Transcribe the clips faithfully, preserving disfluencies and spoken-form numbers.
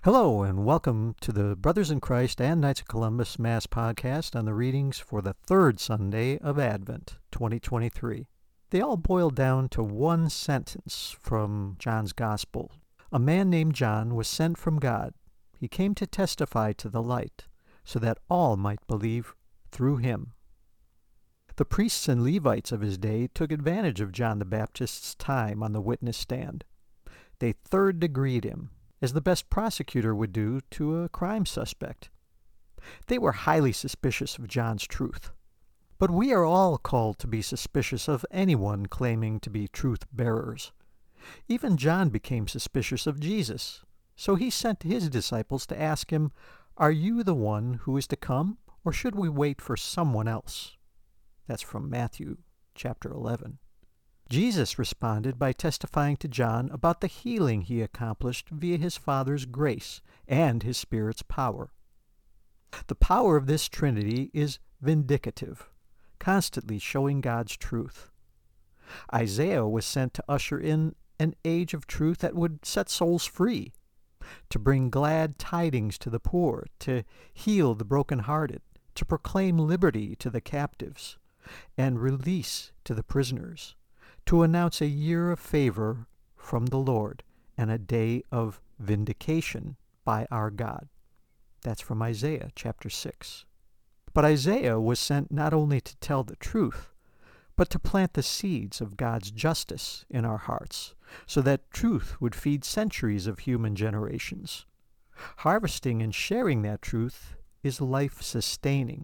Hello, and welcome to the Brothers in Christ and Knights of Columbus Mass podcast on the readings for the third Sunday of Advent, twenty twenty-three. They all boil down to one sentence from John's Gospel. A man named John was sent from God. He came to testify to the light, so that all might believe through him. The priests and Levites of his day took advantage of John the Baptist's time on the witness stand. They third-degreed him, as the best prosecutor would do to a crime suspect. They were highly suspicious of John's truth. But we are all called to be suspicious of anyone claiming to be truth-bearers. Even John became suspicious of Jesus, so he sent his disciples to ask him, "Are you the one who is to come, or should we wait for someone else?" That's from Matthew chapter eleven. Jesus responded by testifying to John about the healing he accomplished via his Father's grace and his Spirit's power. The power of this Trinity is vindicative, constantly showing God's truth. Isaiah was sent to usher in an age of truth that would set souls free, to bring glad tidings to the poor, to heal the brokenhearted, to proclaim liberty to the captives, and release to the prisoners, to announce a year of favor from the Lord and a day of vindication by our God. That's from Isaiah chapter six. But Isaiah was sent not only to tell the truth, but to plant the seeds of God's justice in our hearts, so that truth would feed centuries of human generations. Harvesting and sharing that truth is life-sustaining.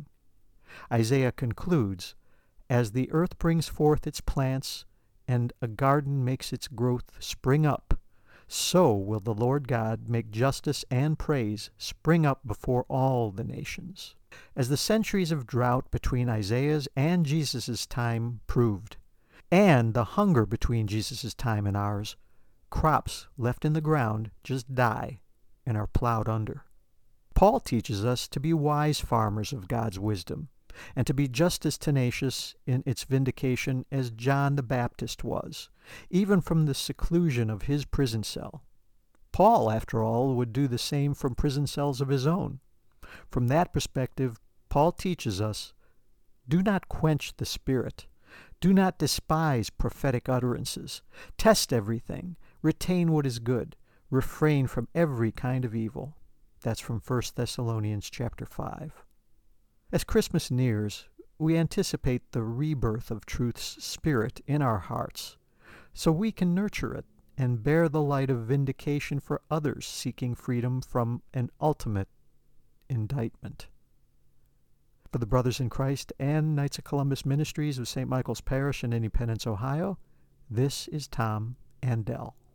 Isaiah concludes, "As the earth brings forth its plants, and a garden makes its growth spring up, so will the Lord God make justice and praise spring up before all the nations." As the centuries of drought between Isaiah's and Jesus' time proved, and the hunger between Jesus' time and ours, crops left in the ground just die and are plowed under. Paul teaches us to be wise farmers of God's wisdom, and to be just as tenacious in its vindication as John the Baptist was, even from the seclusion of his prison cell. Paul, after all, would do the same from prison cells of his own. From that perspective, Paul teaches us, do not quench the Spirit. Do not despise prophetic utterances. Test everything. Retain what is good. Refrain from every kind of evil. That's from First Thessalonians chapter five. As Christmas nears, we anticipate the rebirth of truth's spirit in our hearts, so we can nurture it and bear the light of vindication for others seeking freedom from an ultimate indictment. For the Brothers in Christ and Knights of Columbus Ministries of Saint Michael's Parish in Independence, Ohio, this is Tom Andell.